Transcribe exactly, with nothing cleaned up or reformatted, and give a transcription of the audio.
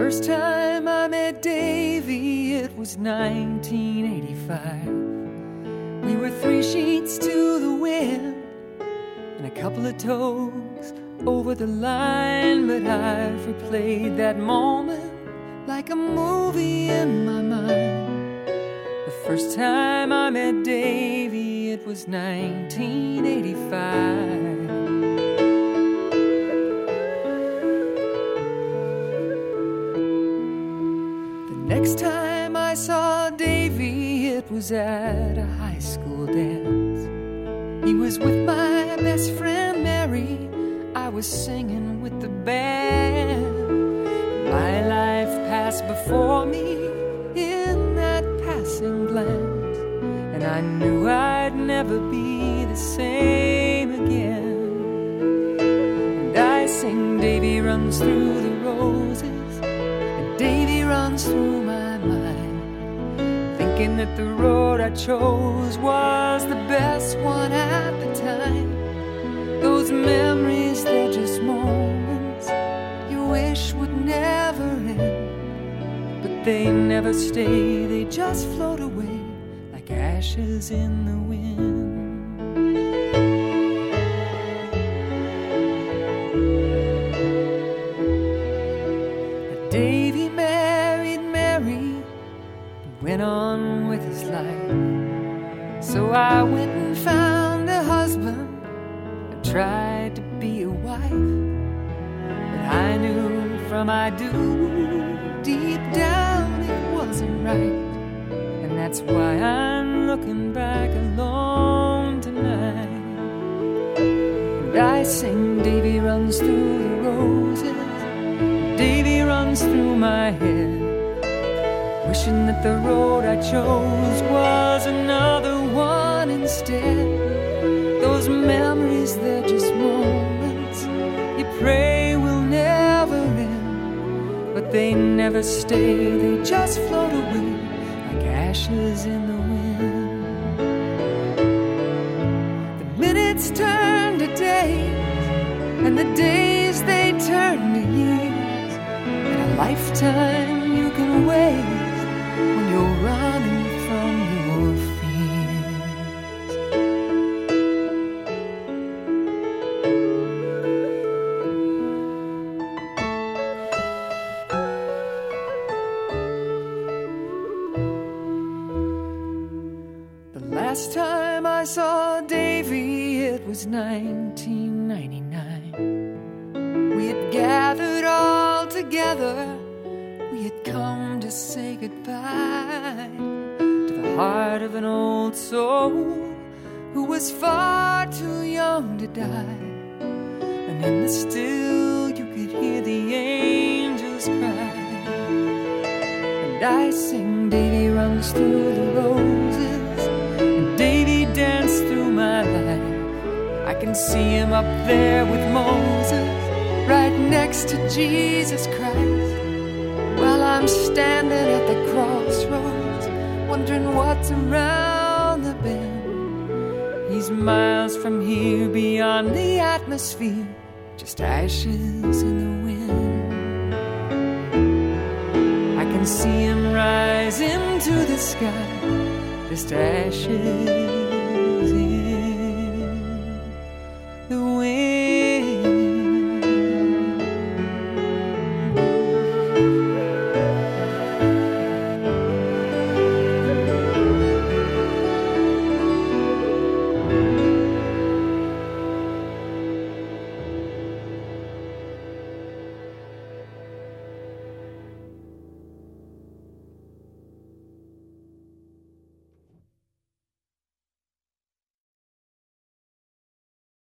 first time I met Davy, it was nineteen eighty-five. We were three sheets to the wind and a couple of toes over the line, but I've replayed that moment like a movie in my mind. The first time I met Davy, it was nineteen eighty-five. Next time I saw Davy, it was at a high school dance. He was with my best friend Mary. I was singing with the band. My life passed before me in that passing glance, and I knew I'd never be the same again. And I sing, Davy runs through the roses, and Davy runs through my mind, thinking that the road I chose was the best one at the time. Those memories, they're just moments you wish would never end, but they never stay, they just float away like ashes in the wind. But Davy married Mary and went on with his life. So I went and found a husband, tried to be a wife, but I knew from I do deep down it wasn't right. And that's why I'm looking back alone tonight. And I sing, Davy runs through the roses, Davy runs through my head, wishing that the road I chose was another one instead. Those memories, they're just moments you pray will never end, but they never stay, they just float away like ashes in the wind. The minutes turn to days, and the days they turn to years, and a lifetime you can waste when you're running from your fears. Last time I saw Davy, it was nineteen ninety-nine. We had gathered all together, we had come to say goodbye to the heart of an old soul who was far too young to die. And in the still you could hear the angels cry. And I sing, Davy runs through the roses, Davy danced through my life. I can see him up there with Moses, right next to Jesus Christ, while I'm standing at the crossroads, wondering what's around the bend. He's miles from here, beyond the atmosphere, just ashes in the wind. I can see him rise into the sky, just ashes